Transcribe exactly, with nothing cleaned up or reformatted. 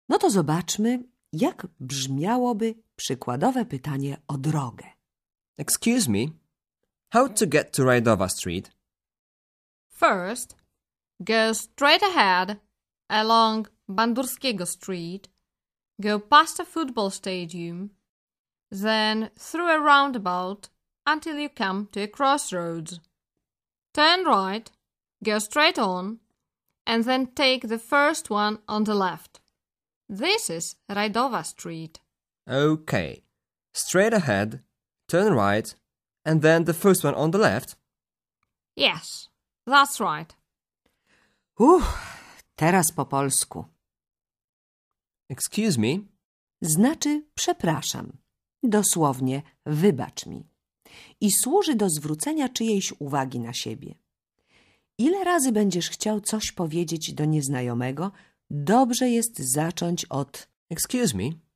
No to zobaczmy, jak brzmiałoby przykładowe pytanie o drogę. Excuse me, how to get to Rajdowa Street? First, go straight ahead along Bandurskiego Street, go past a football stadium, then through a roundabout until you come to a crossroads. Turn right, go straight on, and then take the first one on the left. This is Rajdowa Street. Okay, straight ahead, turn right, and then the first one on the left? Yes, that's right. Uff, teraz po polsku. Excuse me? Znaczy przepraszam, dosłownie wybacz mi. I służy do zwrócenia czyjejś uwagi na siebie. Ile razy będziesz chciał coś powiedzieć do nieznajomego, dobrze jest zacząć od Excuse me?